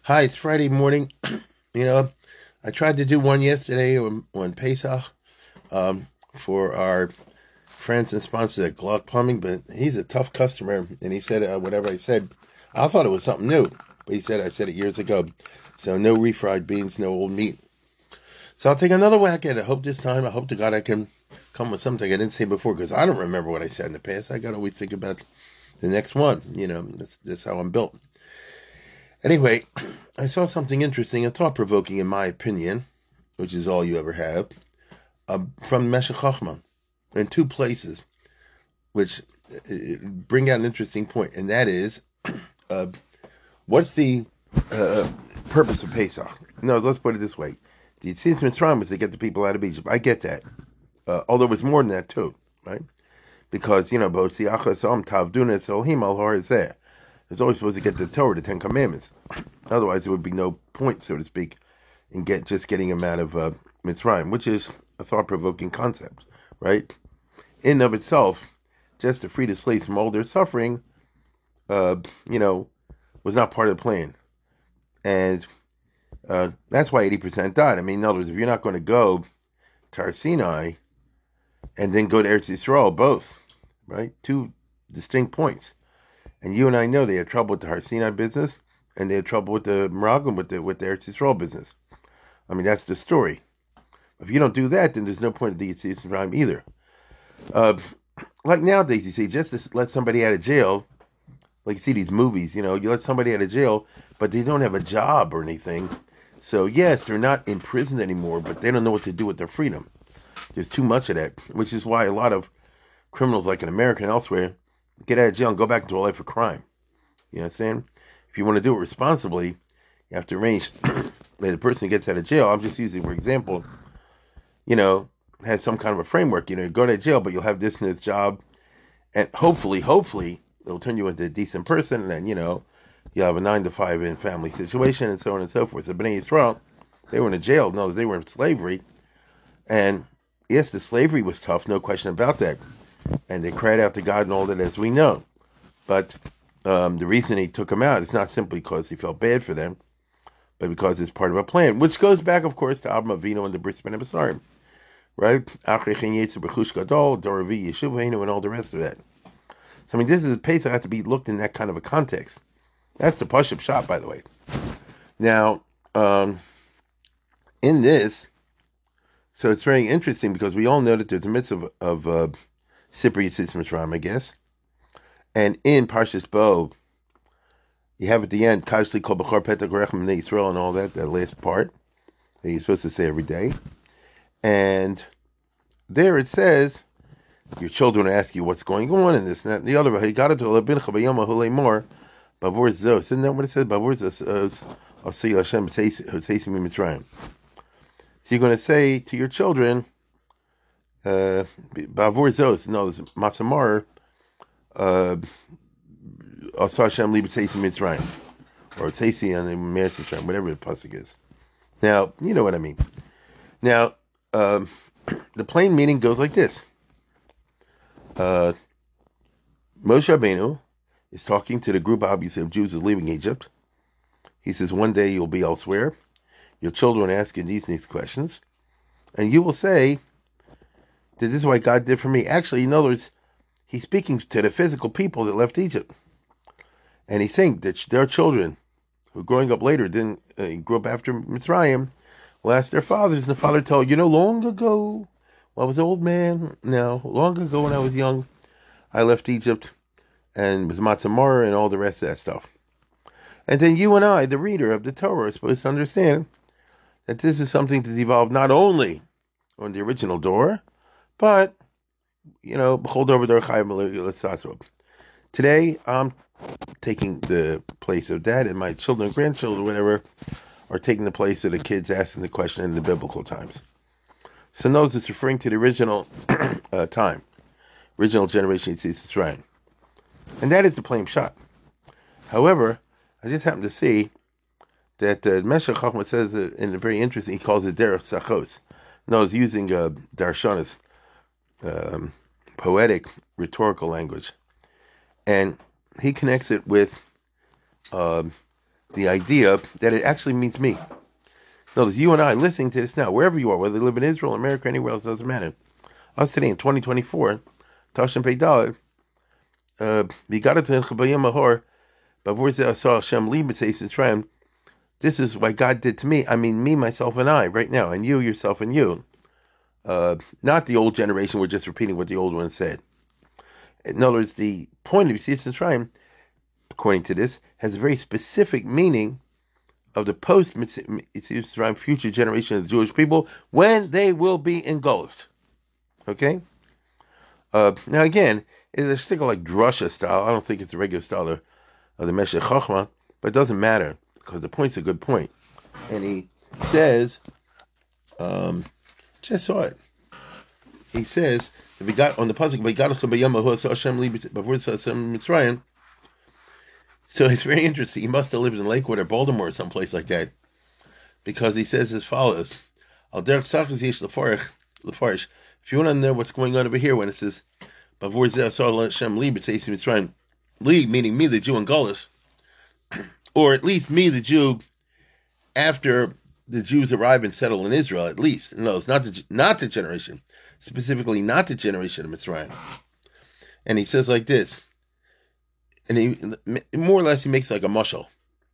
Hi, it's Friday morning. You know, I tried to do one yesterday on Pesach for our friends and sponsors at Glock Plumbing, but he's a tough customer, and he said whatever I said. I thought it was something new, but he said I said it years ago. So no refried beans, no old meat. So I'll take another whack at it. I hope to God I can come with something I didn't say before because I don't remember what I said in the past. I got to always think about the next one. That's how I'm built. Anyway, I saw something interesting and thought provoking, in my opinion, which is all you ever have, from Meshech Chochmah in two places, which bring out an interesting point, and that is, uh, what's the uh, purpose of Pesach? No, let's put it this way: the Yetzias Mitzrayim was to get the people out of Egypt. I get that, although it's more than that too, right? Because Botziacha Som Tavduna Sohim Al Har Zeh. It's always supposed to get the Torah, the Ten Commandments. Otherwise, there would be no point, so to speak, in getting him out of Mitzrayim, which is a thought-provoking concept, right? In and of itself, just to free the slaves from all their suffering, uh, you know, was not part of the plan, and that's why 80% died. I mean, in other words, if you're not going to go to Har Sinai and then go to Eretz Yisrael, both, right? Two distinct points. And you and I know they had trouble with the Har Sinai business, and they had trouble with the Meraglim, with the Eretz Yisrael business. I mean, that's the story. If you don't do that, then there's no point of the Yetzias Mitzrayim either. Uh, like nowadays, you see, just to let somebody out of jail, like you see these movies, you let somebody out of jail, but they don't have a job or anything. So yes, they're not in prison anymore, but they don't know what to do with their freedom. There's too much of that, which is why a lot of criminals, like in America and elsewhere, get out of jail and go back into a life of crime. You understand? If you want to do it responsibly, you have to arrange that the person who gets out of jail, I'm just using for example, you know, has some kind of a framework. You go to jail, but you'll have this and this job, and hopefully, it'll turn you into a decent person, and then you have a 9 to 5 in family situation, and so on and so forth. So Bnei Yisrael, they were in a jail. No, they were in slavery, and yes, the slavery was tough, no question about that. And they cried out to God and all that, as we know. But the reason he took them out is not simply because he felt bad for them, but because it's part of a plan, which goes back, of course, to Avraham Avinu and the Bris Ben Abasarim, right? Doravi, Yeshuvenu, and all the rest of that. So, I mean, this is Pesach has to be looked in that kind of a context. That's the Pashup shot, by the way. Now, in this, so it's very interesting because we all know that there's a mitzvah of Sipri Yitzis Mitzrayim, I guess. And in Parshas Bo, you have at the end, Kashli Kol B'chor Petach Rechem B'nei Yisrael and all that last part that you're supposed to say every day. And there it says, your children ask you what's going on and this and that and the other. He got into a bincha b'yama hulei more, bavur zos. Isn't that what it says? Bavur zos, I'll see Hashem tzeisim Mitzrayim. So you're going to say to your children, bavur zos, no, there's matzamar, Asa Hashem li b'tzeisim Mitzrayim. Or Tzeisi on the Meretz Mitzrayim, whatever the pasuk is. Now, you know what I mean. Now, the plain meaning goes like this. Moshe Rabbeinu is talking to the group, obviously, of Jews who's leaving Egypt. He says, one day you'll be elsewhere. Your children will ask you these questions. And you will say that this is what God did for me. Actually, in other words, he's speaking to the physical people that left Egypt. And he's saying that their children, who growing up later didn't grew up after Mitzrayim, will ask their fathers, and the father tell, long ago, when I was an old man, now, long ago when I was young, I left Egypt and was Matzamar and all the rest of that stuff. And then you and I, the reader of the Torah, are supposed to understand that this is something that evolved not only on the original Torah, but, B'chol Dor V'Dor Chayim. Today, I'm taking the place of that, and my children, grandchildren, whatever, are taking the place of the kids asking the question in the biblical times. So notice it's referring to the original time, original generation Yetzias Mitzrayim. And that is the plain shot. However, I just happened to see that Meshech Chochmah says in a very interesting, he calls it Derech Sachos. No, he's using Darshanas, poetic, rhetorical language. And he connects it with the idea that it actually means me. Notice you and I listening to this now, wherever you are, whether you live in Israel, America, anywhere else, doesn't matter. Us today in 2024, Tashin Pei Dalet, this is what God did to me. I mean, me, myself, and I, right now, and you, yourself, and you. Not the old generation, we're just repeating what the old one said. In other words, the point of Yitzias Mitzrayim, according to this, has a very specific meaning of the post-Yitzias Mitzrayim future generation of the Jewish people when they will be in Golus. Okay? Now again, it's a sticker like drasha style. I don't think it's the regular style of the Meshech Chochmah, but it doesn't matter because the point's a good point. And he says, just saw it. He says, if we got on the pasuk, so it's very interesting. He must have lived in Lakewood or Baltimore or someplace like that, because he says as follows: if you want to know what's going on over here when it says, Li, meaning me, the Jew in Gullus, or at least me, the Jew, after the Jews arrive and settle in Israel, at least. No, it's not the generation, specifically not the generation of Mitzrayim. And he says like this, and he more or less he makes like a mushal.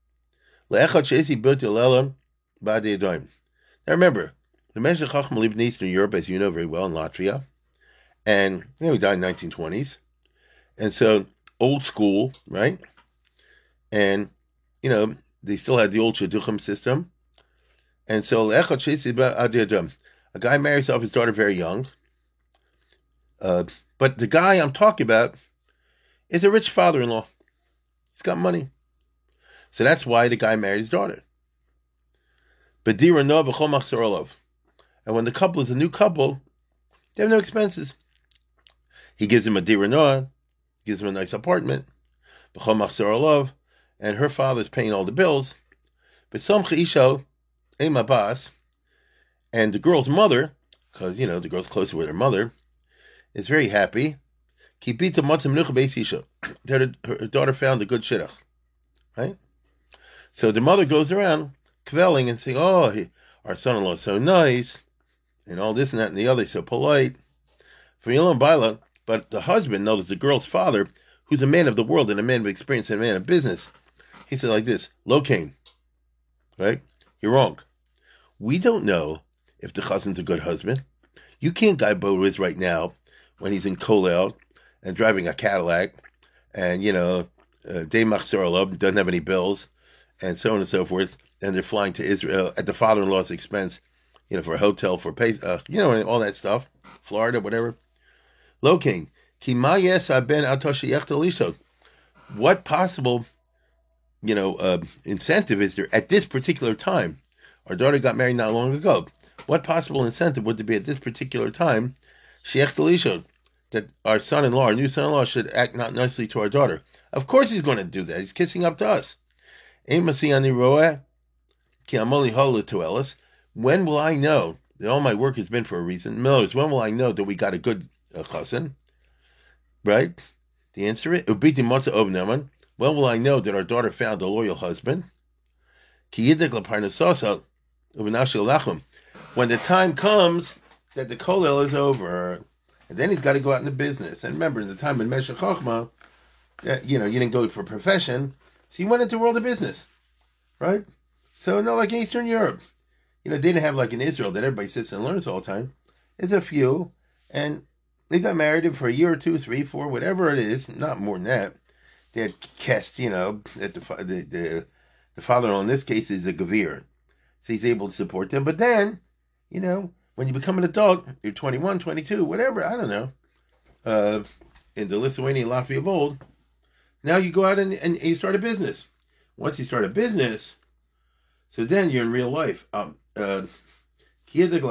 Now remember, the Meshech Chochmah lived in Eastern Europe, as you know very well, in Latvia, and he died in the 1920s, and so old school, right? And they still had the old shidduchim system, and so a guy marries off his daughter very young, but the guy I'm talking about is a rich father-in-law. He's got money, so that's why the guy married his daughter. And when the couple is a new couple, they have no expenses. He gives him a dira noah, gives him a nice apartment, and her father's paying all the bills. But and the girl's mother, because the girl's closer with her mother, is very happy. That her daughter found a good shidduch, right? So the mother goes around kvelling and saying, "Oh, our son-in-law is so nice, and all this and that and the other, so polite." But the husband notices the girl's father, who's a man of the world and a man of experience and a man of business. He said like this: "Lo kain, right? You're wrong. We don't know if the chazan's a good husband. You can't guy Boaz right now when he's in Kolel and driving a Cadillac, and Day Machzor doesn't have any bills, and so on and so forth, and they're flying to Israel at the father-in-law's expense, for a hotel, for Pesach, and all that stuff, Florida, whatever. Lo kain, ki ma yes ben atoshi. What possible, incentive is there at this particular time? Our daughter got married not long ago. What possible incentive would there be at this particular time, that our son-in-law, our new son-in-law, should act not nicely to our daughter? Of course he's going to do that. He's kissing up to us. When will I know that all my work has been for a reason? Millers, when will I know that we got a good chassan? Right? The answer is, when will I know that our daughter found a loyal husband? When the time comes that the kolel is over, and then he's got to go out into business. And remember, in the time in Meshech Chochmah, you didn't go for profession, so you went into the world of business, right? So no, like Eastern Europe, they didn't have like in Israel that everybody sits and learns all the time. There's a few, and they got married for a year or 2, 3, 4, whatever it is, not more than that. They had kest, that the father-in-law in this case is a gavir, so he's able to support them. But then, when you become an adult, you're 21, 22, whatever, I don't know, in the Lithuanian Latvia of old, now you go out and you start a business. Once you start a business, so then you're in real life. When he has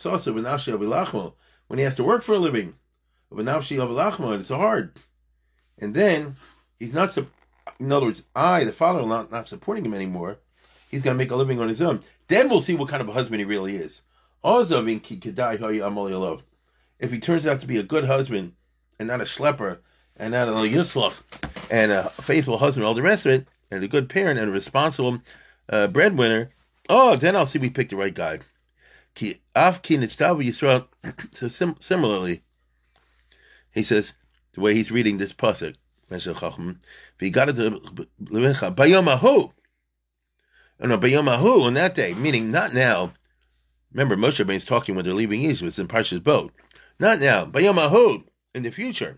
to work for a living, it's hard. And then he's not, in other words, the father-in-law, not supporting him anymore. He's going to make a living on his own. Then we'll see what kind of a husband he really is. If he turns out to be a good husband and not a schlepper and not a yislach and a faithful husband, all the rest of it, and a good parent and a responsible breadwinner, oh, then I'll see we picked the right guy. So similarly, he says, the way he's reading this pasuk, Bayomahu, on that day, meaning not now. Remember, Moshe Rabbeinu's talking when they're leaving Egypt. It's in Parshas Bo. Not now. Bayomahu, in the future.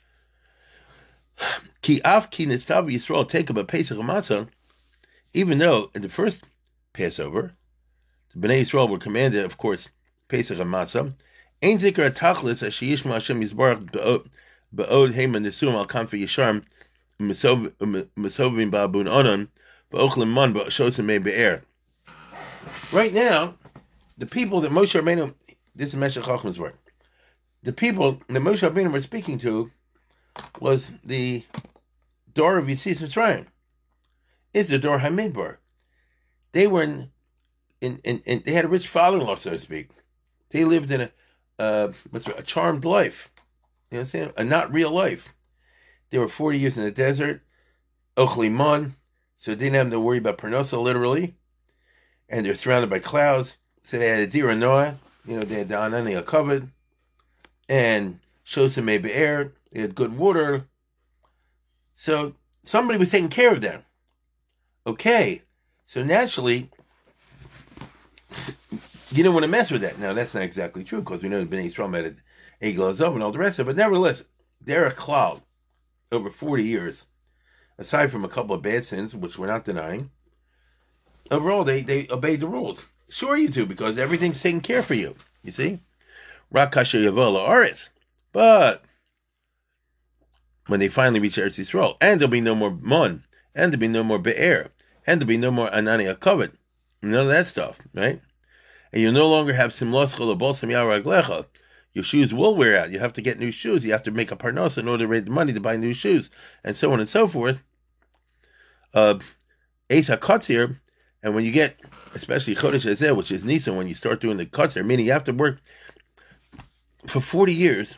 Ki nitztav Yisrael take up a Pesach Matzah, even though in the first Passover, the Bnei Yisrael were commanded, of course, Pesach Matzah. Ein zikr tachlis as sheyishma Hashem Yisbarach be'od heiman nesum al kanfi yisharm mesovim ba'abun onan ba'ochlim man ba'shosim mei be'er. Right now, the people that Moshe Rabbeinu, this is Meshech Chochmah's word, the people that Moshe Rabbeinu were speaking to was the door of Yitzis Mitzrayim. Is the door Hamidbar. They were in they had a rich father-in-law, so to speak. They lived in a charmed life. You know what I'm saying? A not real life. They were 40 years in the desert, Ochli Mon, so they didn't have to worry about Parnosa, literally. And they're surrounded by clouds. So they had a Dira Noah, they had the Anania covered, and Shosem Mei Be'er, they had good water. So somebody was taking care of them. Okay, so naturally, you don't want to mess with that. Now, that's not exactly true, because we know the Bnei Yisrael had Egel Azov and all the rest of it, but nevertheless, they're a cloud over 40 years, aside from a couple of bad sins, which we're not denying. Overall, they obeyed the rules. Sure you do, because everything's taken care for you, you see? Rak kasher yavo la'aretz. But when they finally reach Eretz Yisrael, and there'll be no more Mon, and there'll be no more Be'er, and there'll be no more Anania covered, none of that stuff, right? And you'll no longer have Simlos Cholabol Raglecha. Your shoes will wear out. You have to get new shoes. You have to make a parnos in order to raise the money to buy new shoes, and so on and so forth. Eis HaKotzir, and when you get, especially Chodesh Hazeh, which is Nisan, when you start doing the Kotzir, meaning you have to work for 40 years.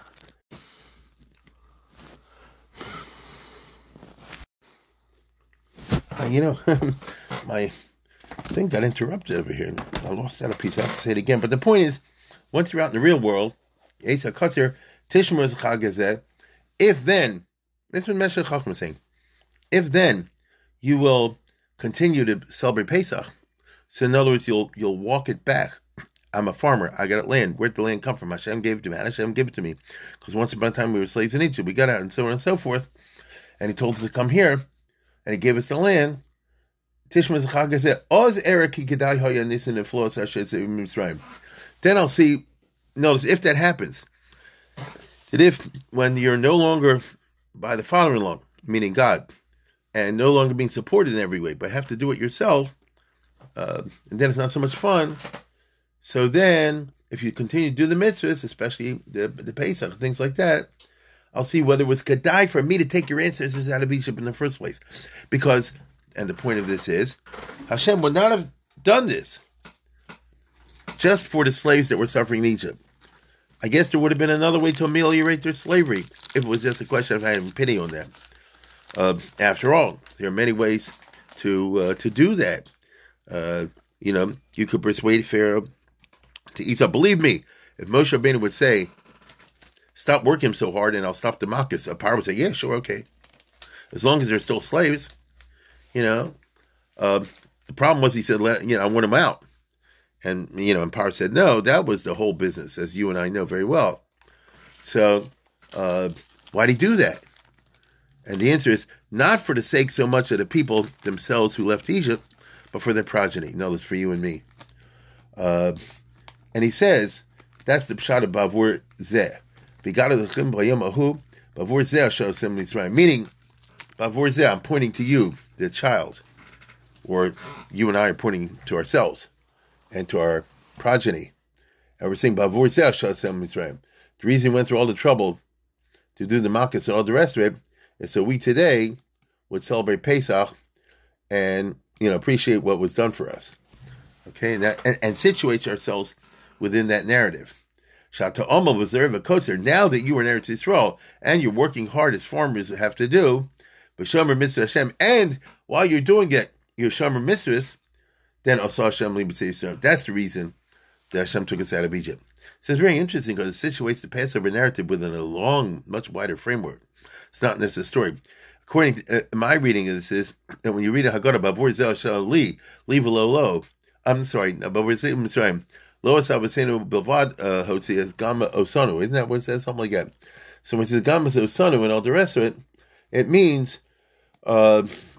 My thing got interrupted over here. I lost out a piece. I have to say it again. But the point is, once you're out in the real world, Eis HaKotzir, Tishmer Chag Hazeh, if then, this is what Meshech Chochmah is saying, if then you will continue to celebrate Pesach, so in other words, you'll walk it back. I'm a farmer. I got land. Where'd the land come from? Hashem gave it to me. Hashem gave it to me. Because once upon a time we were slaves in Egypt. We got out and so on and so forth. And he told us to come here. And he gave us the land. Tishma Zechag said, Oz Ereki Kedai Hoya Nisan and Flos Hashem Mitzrayim. Then I'll see, notice if that happens, that if when you're no longer by the father-in-law, meaning God, and no longer being supported in every way, but have to do it yourself, and then it's not so much fun. So then, if you continue to do the mitzvahs, especially the Pesach, things like that, I'll see whether it was kedai for me to take your ancestors out of Egypt in the first place. Because, and the point of this is, Hashem would not have done this just for the slaves that were suffering in Egypt. I guess there would have been another way to ameliorate their slavery if it was just a question of having pity on them. After all, there are many ways to do that. You could persuade Pharaoh to eat up. Believe me, if Moshe Rabbeinu would say, stop working so hard and I'll stop the Makkas, a Paro would say, yeah, sure, okay. As long as they're still slaves, The problem was he said, I want them out. And, and Paro said, no, that was the whole business, as you and I know very well. So, why'd he do that? And the answer is, not for the sake so much of the people themselves who left Egypt, but for their progeny. No, it's for you and me. And he says, that's the pshat of Bavur Zeh. Bavur Zeh shows him Mitzrayim. Meaning, Bavur Zeh, I'm pointing to you, the child. Or you and I are pointing to ourselves and to our progeny. And we're saying, Bavur Zeh shows him Mitzrayim. The reason we went through all the trouble to do the Makkas and all the rest of it is so we today would celebrate Pesach and, appreciate what was done for us. Okay, and situate ourselves within that narrative. Shata Oma V'Zerva Kotzer, now that you are in Eretz Yisrael and you're working hard as farmers have to do, B'Shomer Mitzvah Hashem, and while you're doing it, your Shomer Mitzvahs, then Asa Hashem Li B'Tzei Yisrael. That's the reason that Hashem took us out of Egypt. So it's very interesting because it situates the Passover narrative within a long, much wider framework. It's not just a story. According to my reading of this is that when you read a Haggadah, Bavur Zel Shal Li, Leave Lo. I'm sorry, Bavur Zel Mitzrayim, Lo Asa V'Seinu Bilvad Hotzi as Gama Osanu. Isn't that what it says? Something like that. So when it says Gama Osanu and all the rest of it, it means, it's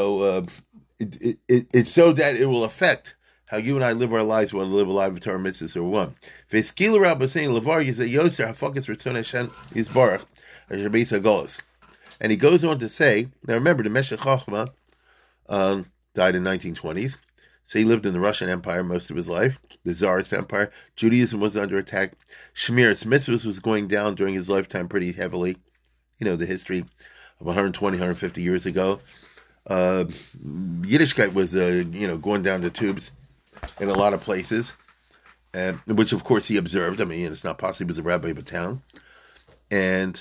so that it will affect how you and I live our lives, whether we live a life of Torah mitzvahs or one. V'eskila Rabba saying Lavar Yizay Yoser Hafakas Ritzon Hashem Yisbarach Asher Beis Hagolos. And he goes on to say, now remember, the Meshech Chochmah died in 1920s, so he lived in the Russian Empire most of his life, the Tsarist Empire. Judaism was under attack. Shmiras Mitzvahs was going down during his lifetime pretty heavily. The history of 120, 150 years ago. Yiddishkeit was, going down the tubes in a lot of places, which of course he observed. I mean, it's not possible. He was a rabbi of a town. And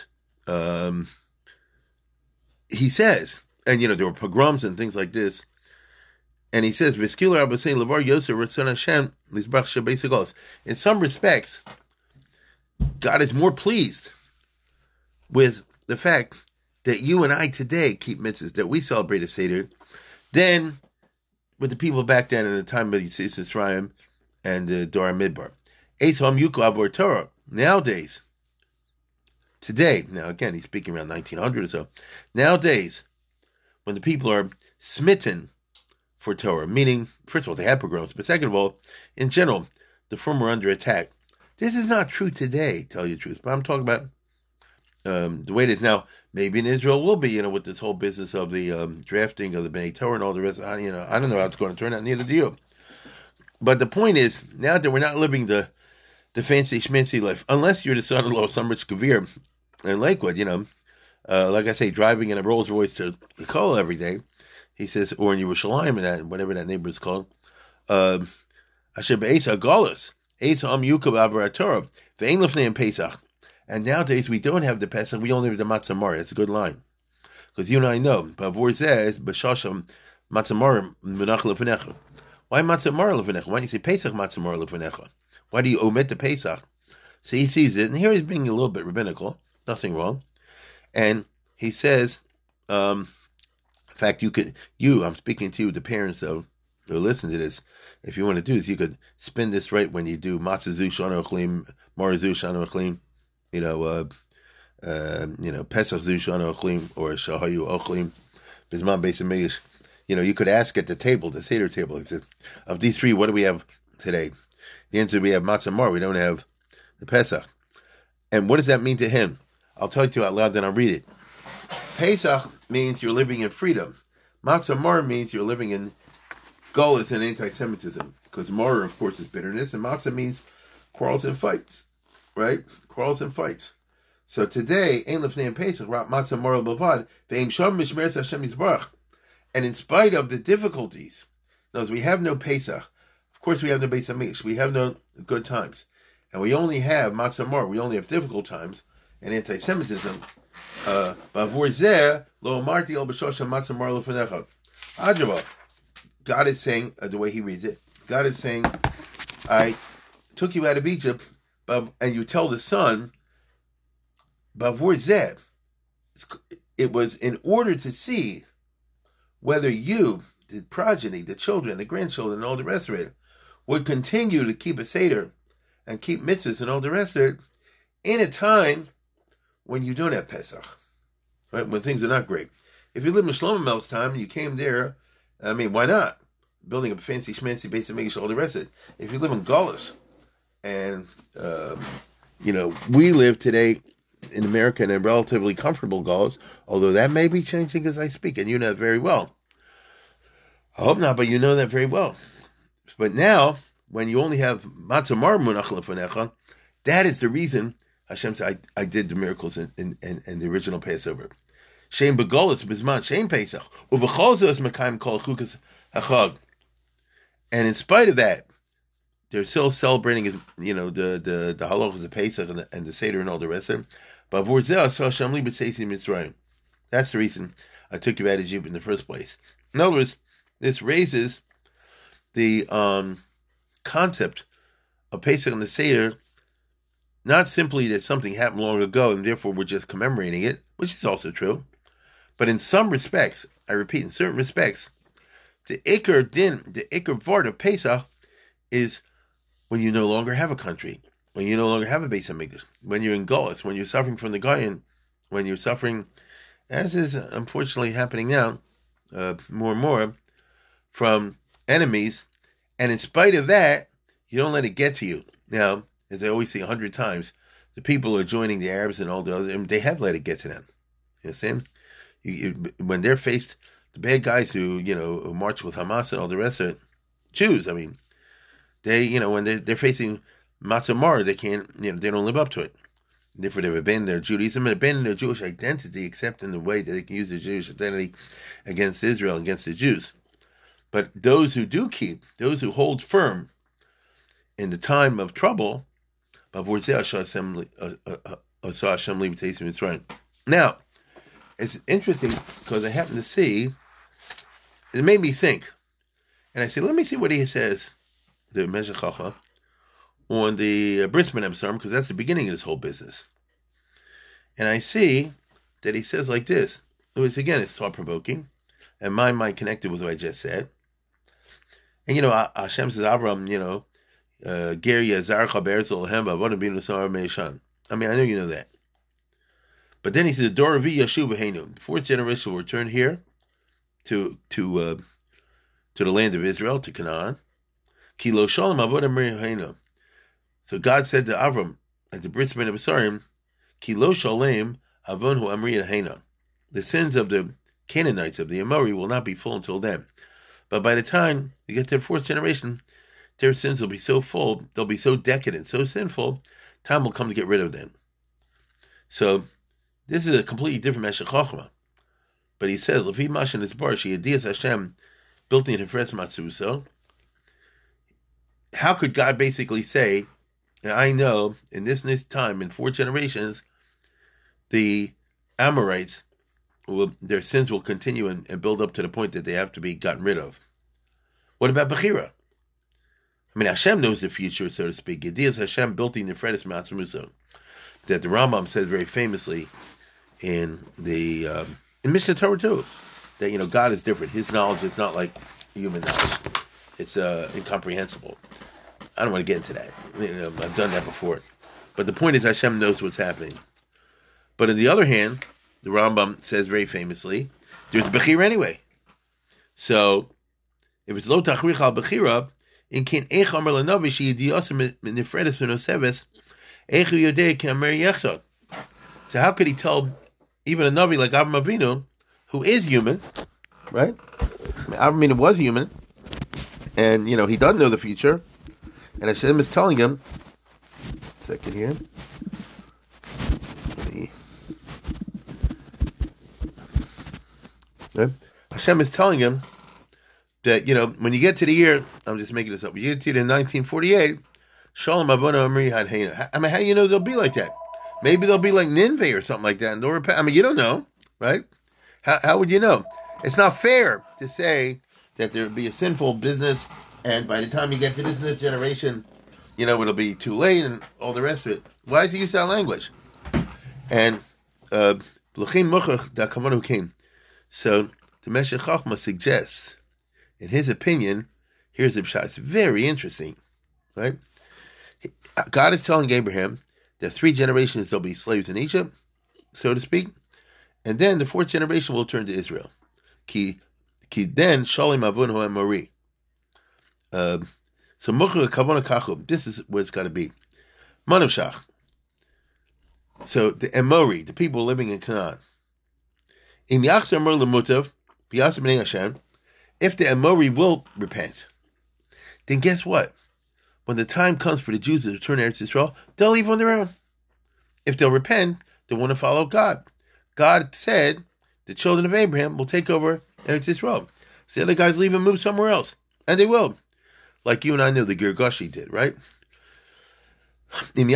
he says, and there were pogroms and things like this, and he says, in some respects, God is more pleased with the fact that you and I today keep mitzvahs, that we celebrate a Seder, than with the people back then in the time of Yitzis Yisrael and Dor Midbar. Torah. Nowadays, today, now again, he's speaking around 1900 or so. Nowadays, when the people are smitten for Torah, meaning, first of all, they have pogroms, but second of all, in general, the Frum are under attack. This is not true today, tell you the truth, but I'm talking about the way it is now. Maybe in Israel will be, with this whole business of the drafting of the Bnei Torah and all the rest. I don't know how it's going to turn out, neither do you. But the point is, now that we're not living the fancy schmancy life, unless you're the son-in-law of some rich Kavir in Lakewood, like I say, driving in a Rolls Royce to the Kol every day, he says, or in Yerushalayim, and that, whatever that neighbor is called, Asher be'esa galus, esa am yukab avar Torah, ve'en lefnei Pesach. And nowadays we don't have the Pesach, we only have the Matzah Mar. It's a good line. Because you and I know, Bavur says, B'shasham Matzah Mar Menach Lefanecha. Why Matzah Mar Lefanecha? Why don't you say Pesach Matzah Mar Lefanecha? Why do you omit the Pesach? So he sees it, and here he's being a little bit rabbinical, nothing wrong. And he says, in fact, I'm speaking to you, the parents who listen to this, if you want to do this, you could spin this right when you do Matzah Zu Shana Ochlim, Mar Zu Shana Ochlim, Pesach Zu Shana Ochlim, or Shahayu Ochlim, Bizman Beis HaMikdash. You could ask at the table, the Seder table, he said, of these three, what do we have today? The answer, we have Matzah Mar, we don't have the Pesach. And what does that mean to him? I'll tell it to you out loud, then I'll read it. Pesach means you're living in freedom. Matzah Mar means you're living in Golus and anti-Semitism. Because Mar, of course, is bitterness, and Matzah means quarrels and fights. Right? Quarrels and fights. So today, Ein Lefnei Pesach, Matzah Mar Bavad, Ve'im Sham Mishmeres Hashem Yisbarach. And in spite of the difficulties, notice we have no Pesach. Of course, we have no Beis HaMikdash. We have no good times. And we only have Matzah Mar. We only have difficult times and anti-Semitism. Bavur Zeh, Lo Amarti El B'Shosha Matzah Mar Lefanecha. Adrabah. God is saying, the way he reads it, God is saying, I took you out of Egypt, and you tell the son, Bavur Zeh, it was in order to see whether you, the progeny, the children, the grandchildren, and all the rest of it, would continue to keep a Seder and keep mitzvahs and all the rest of it in a time when you don't have Pesach, right? When things are not great. If you live in Shlomo Melch's time and you came there, I mean, why not? Building a fancy schmancy Beis HaMikdash, all the rest of it. If you live in Golus, and, we live today in America in a relatively comfortable Golus, although that may be changing as I speak, and you know that very well. I hope not, but you know that very well. But now, when you only have Matzah Mar Munach Lefanecha, that is the reason Hashem said, I did the miracles in the original Passover. Shem Begolus Bizman Shem Pesach Ubecholzos Mekayim Kol Chukas Hachag. And in spite of that, they're still celebrating, the halachas of Pesach and the Seder and all the rest of it. But that's the reason I took you out of Egypt in the first place. In other words, this raises the concept of Pesach and the Seder, not simply that something happened long ago and therefore we're just commemorating it, which is also true, but in some respects, I repeat, in certain respects, the Iker Din, the Iker Vort of Pesach is when you no longer have a country, when you no longer have a Beis Hamikdash, when you're in Golus, when you're suffering from the Goyen, when you're suffering, as is unfortunately happening now, more and more, from enemies, and in spite of that, you don't let it get to you. Now, as I always say 100 times, the people who are joining the Arabs and all the other, they have let it get to them. You understand? When they're faced, the bad guys who march with Hamas and all the rest of it, Jews, I mean, they, when they're facing Matzah, they can't, they don't live up to it. Therefore, they've abandoned their Judaism and abandoned their Jewish identity, except in the way that they can use their Jewish identity against Israel, against the Jews. But those who do keep, those who hold firm in the time of trouble, now, it's interesting because I happen to see, it made me think, and I said, let me see what he says, the Meshech Chochmah, on the Bris Milah Psalm, because that's the beginning of this whole business. And I see that he says like this, which again is thought-provoking, and my mind connected with what I just said. And Hashem says, Avram, Ger Yazarcha Be'eretz Elohemba, Avodim Binu Samar Meishan. I mean, I know you know that. But then he says, Dor Revi Yashuv V'heinu. The fourth generation will return here to the land of Israel, to Canaan. Ki lo shalom avodim Meishan. So God said to Avram at the Bris Milah B'sarim, Ki lo shalom avon hu amri Hena. The sins of the Canaanites, of the Amori, will not be full until then. But by the time you get to the fourth generation, their sins will be so full, they'll be so decadent, so sinful, time will come to get rid of them. So, this is a completely different Meshech Chochmah. But he says, Lefi Mashin is Bar, Sheyadias Hashem, built in Hefres Matzuso. How could God basically say, I know, in this time, in 4 generations, the Amorites, their sins will continue and build up to the point that they have to be gotten rid of. What about Bechira? I mean, Hashem knows the future, so to speak. Yedias Hashem built in the Nefredes Matzuso, that the Rambam says very famously in Mishnah Torah too, that God is different. His knowledge is not like human knowledge; it's incomprehensible. I don't want to get into that. I've done that before, but the point is Hashem knows what's happening. But on the other hand, the Rambam says very famously, there's Bechira anyway. So if it's lo tachrich al Bechira, in kin eich amar lanavi sheyidiyos nefredes v'noseves eichu yodei ke'amer yechad. So how could he tell even a Navi like Avraham Avinu, who is human, right? Avraham Avinu was human, and he doesn't know the future, and Hashem is telling him. Second here. Right? Hashem is telling him that, when you get to the year, I'm just making this up, when you get to the 1948, Shalom Avonu Amri Hadheina. I mean, how do you know they'll be like that? Maybe they'll be like Nineveh or something like that, and they'll repent. I mean, you don't know, right? How would you know? It's not fair to say that there would be a sinful business, and by the time you get to this generation, it'll be too late, and all the rest of it. Why does he use that language? And L'chim Muchach da Kamanu came. So the Meshech Chochmah suggests, in his opinion, here's the pshat. It's very interesting, right? God is telling Abraham that 3 generations there'll be slaves in Egypt, so to speak, and then the 4th generation will turn to Israel. Ki then Shalim Avun Ho Amori. So Muchach Kavona Kachum. This is what it's got to be. Manushach. So the Amori, the people living in Canaan. Im Yachzor Mer Lemutav B'Yaseh B'nei Hashem. If the Amori will repent, then guess what? When the time comes for the Jews to return to Eretz Yisrael, they'll leave on their own. If they'll repent, they want to follow God. God said the children of Abraham will take over Eretz Yisrael. So the other guys leave and move somewhere else. And they will. Like you and I know the Girgashi did, right? Then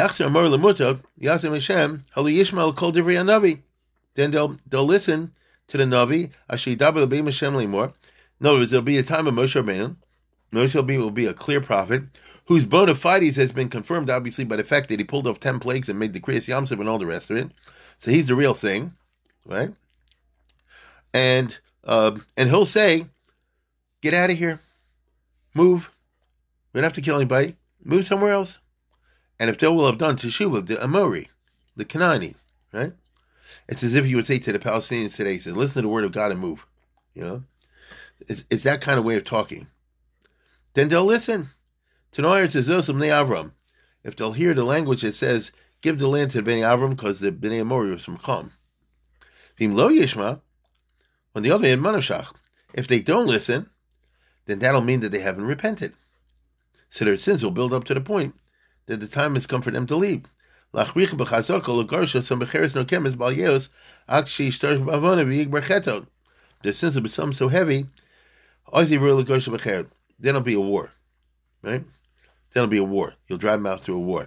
they'll listen to the Navi, Ashidaber L'Beim Hashem Limor, In other words, it'll be a time of Moshe Rabbeinu. Moshe Rabbeinu will be a clear prophet whose bona fides has been confirmed, obviously, by the fact that he pulled off 10 plagues and made the Kriyas Yamsuf and all the rest of it. So he's the real thing, right? And he'll say, get out of here. Move. We don't have to kill anybody. Move somewhere else. And if they will have done Teshuvah, the Amori, the Kanani, right? It's as if you would say to the Palestinians today, say, listen to the word of God and move. You know? It's that kind of way of talking. Then they'll listen. Tanoyer says, Avram. If they'll hear the language that says, give the land to the Bnei Avram, because the Bnei Amori was from Chum. Vim lo yishma, on the other hand, Manashach. If they don't listen, then that'll mean that they haven't repented. So their sins will build up to the point that the time has come for them to leave. Their sins will become so heavy, then it'll be a war. Right? Then it'll be a war. You'll drive them out through a war.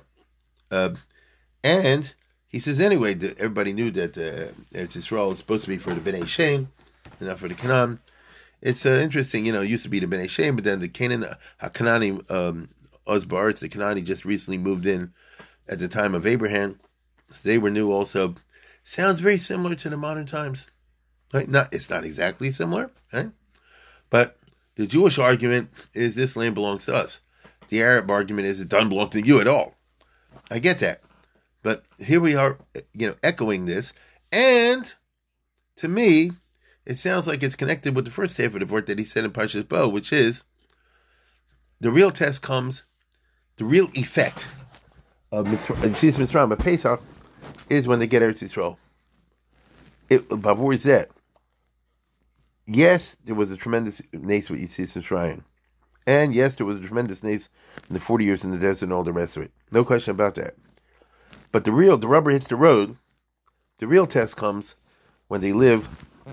And he says anyway, that everybody knew that Eretz Yisrael is supposed to be for the Bnei Shem and not for the Canaan. It's interesting, it used to be the Bnei Shem, but then the Canaan, HaKanani, Ozba'aretz, the Kanani just recently moved in at the time of Abraham. So they were new also. Sounds very similar to the modern times. Right? It's not exactly similar, right? But the Jewish argument is this land belongs to us. The Arab argument is it doesn't belong to you at all. I get that. But here we are, echoing this. And to me, it sounds like it's connected with the first half of the word that he said in Parshas Bo, which is the real test comes, the real effect of Yetzias Mitzrayim, but Pesach, is when they get Eretz Yisrael. But where is that? Yes, there was a tremendous nace with Yetzias Mitzrayim. And yes, there was a tremendous nace in the 40 years in the desert and all the rest of it. No question about that. But the rubber hits the road. The real test comes when they live,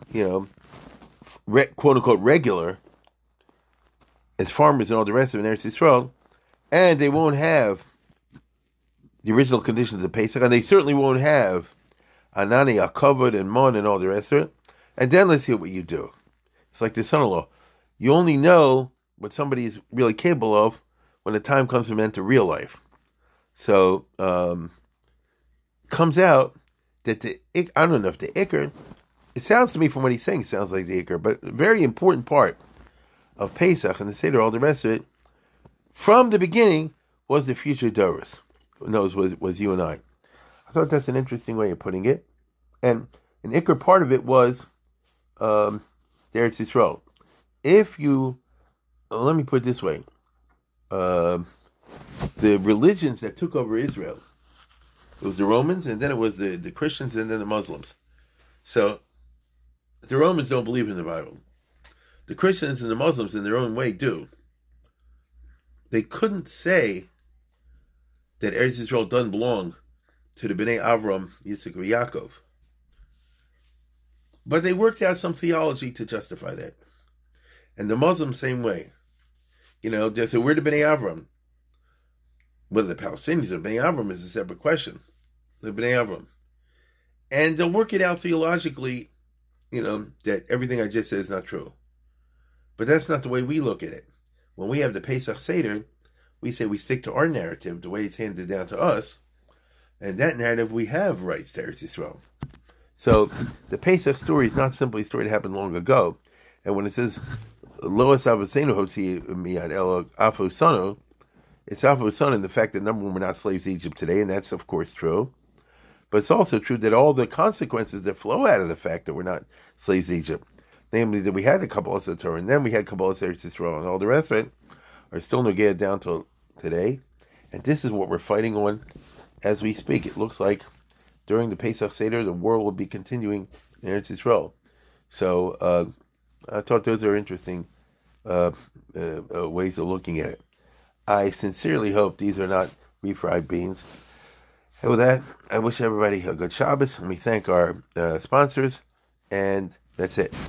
quote unquote regular, as farmers and all the rest of it in Eretz Yisrael, and they won't have the original conditions of Pesach, and they certainly won't have Anani, Akavod, and Mon, and all the rest of it. And then let's hear what you do. It's like the son-in-law. You only know what somebody is really capable of when the time comes to enter real life. So, comes out that I don't know if the Iker, it sounds to me from what he's saying, it sounds like the Iker, but a very important part of Pesach and the Seder, all the rest of it, from the beginning, was the future Doros. Was you and I. I thought that's an interesting way of putting it. And an Iker part of it was the Eretz Yisrael. Let me put it this way. The religions that took over Israel, it was the Romans, and then it was the Christians, and then the Muslims. So, the Romans don't believe in the Bible. The Christians and the Muslims, in their own way, do. They couldn't say that Eretz Yisrael doesn't belong to the Bnei Avram, Yitzchak, or Yaakov. But they worked out some theology to justify that. And the Muslims, same way. They say, we're the Bnei Avram. Whether the Palestinians or the Bnei Avram is a separate question. The Bnei Avram. And they'll work it out theologically, that everything I just said is not true. But that's not the way we look at it. When we have the Pesach Seder, we say we stick to our narrative, the way it's handed down to us. And that narrative, we have rights to Eretz Yisrael. So the Pesach story is not simply a story that happened long ago. And when it says, Loas Avosenu Hotzi Miyad Elo Afo Sano, it's Afo Sano in the fact that, number one, we're not slaves to Egypt today, and that's, of course, true. But it's also true that all the consequences that flow out of the fact that we're not slaves to Egypt, namely that we had the Kabbalah Torah, and then we had Kabbalah Eretz Yisrael, and all the rest of it, are still negated down to today. And this is what we're fighting on as we speak. It looks like during the Pesach Seder, the war will be continuing in Eretz Yisrael. So I thought those are interesting ways of looking at it. I sincerely hope these are not refried beans. And with that, I wish everybody a good Shabbos, and we thank our sponsors, and that's it.